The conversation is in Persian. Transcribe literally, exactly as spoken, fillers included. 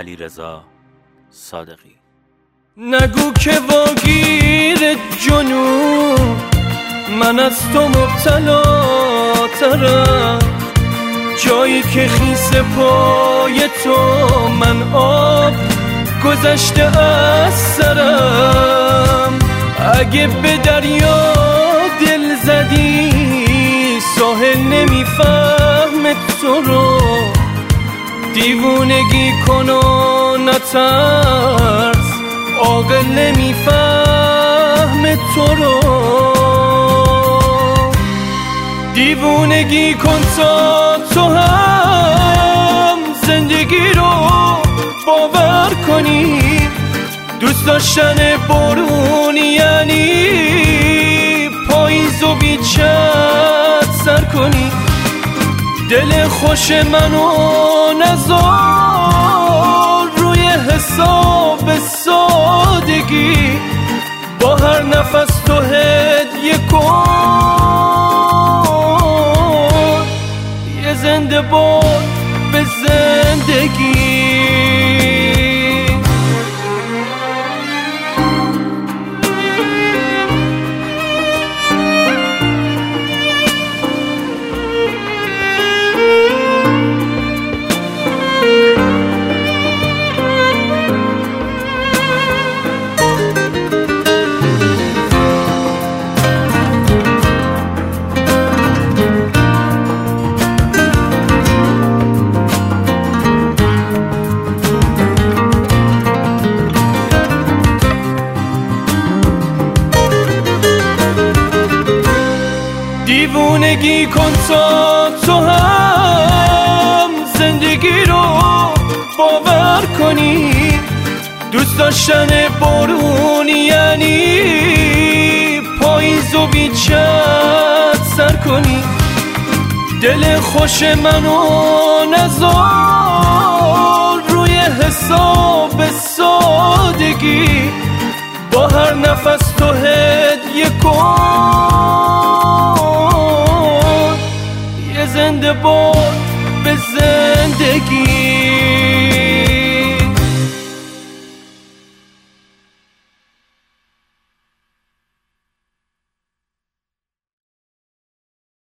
علیرضا صادقی. نگو که واگیر جنون من از تو مبتلا ترم، جایی که خیس پای تو من آب گذشته از سرم. اگه به دریا دل زدی ساحل نمیفهمه تو رو، دیوونگی کن و نترس عاقل نمیفهمه تو رو. دیوونگی کن تا تو هم زندگی رو باور کنی، دوست داشتن بارون یعنی پاییز و بیچت سر کنی. دل خوش منو نذار روی حساب سادگی، با هر نفس تو هدیه کن یه زنده باد به زندگی. دیوونگی کن تا تو هم زندگی رو باور کنی، دوست داشتن بارون یعنی پاییز و بیچت سر کنی. دل خوش منو نذار روی حساب سادگی، با هر نفس تو هدیه کن